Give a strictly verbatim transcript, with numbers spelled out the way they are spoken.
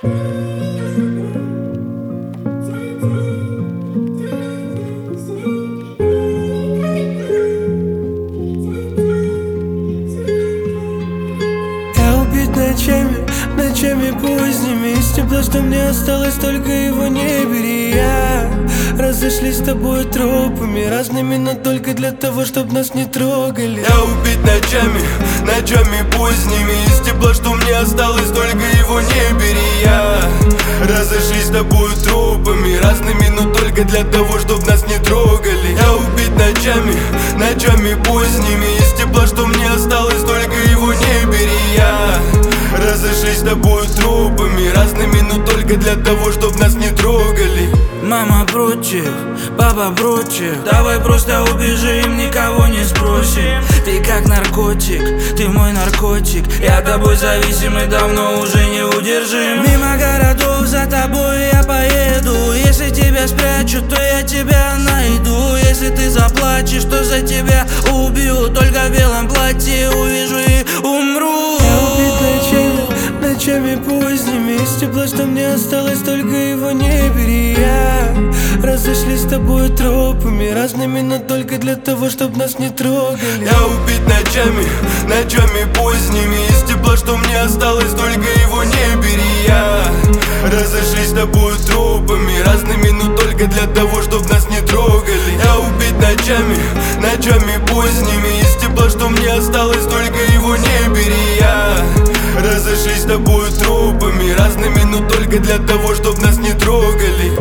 Ночами, ночами поздними из тепла, что мне осталось, только его не бери. Я разошлись с тобой тропами разными, но только для того, чтоб нас не трогали. Я убит ночами, ночами поздними из тепла, что мне осталось, только его не бери. Я разошлись с тобой тропами разными, но только для того, чтоб нас не трогали. Я убит ночами, ночами поздними из тепла, что мне осталось, только его не бери. Я разошлись с тобой трупами разными, но только для того, чтоб нас не трогали. Мама против, папа против, давай просто убежим, никого не спросим. Ты как наркотик, ты мой наркотик, я тобой зависимый, давно уже не удержим. Мимо городов за тобой я поеду, если тебя спрячу, то я тебя найду. Если ты заплачешь, то за тебя убью, только в белом платье увижу и умру. Ночами поздними из тепла, что мне осталось, только его не бери. Я разошлись с тобой тропами разными, но только для того, чтоб нас не трогали. Я убит ночами, ночами поздними из тепла, что мне осталось, только его не бери. Я разошлись с тобой тропами разными, но только для того, чтоб нас не трогали. Я убит ночами, ночами поздними из тепла, что мне осталось, только его не бери. Я разошлись с тобой тропами разными, но только для того, чтоб нас не трогали.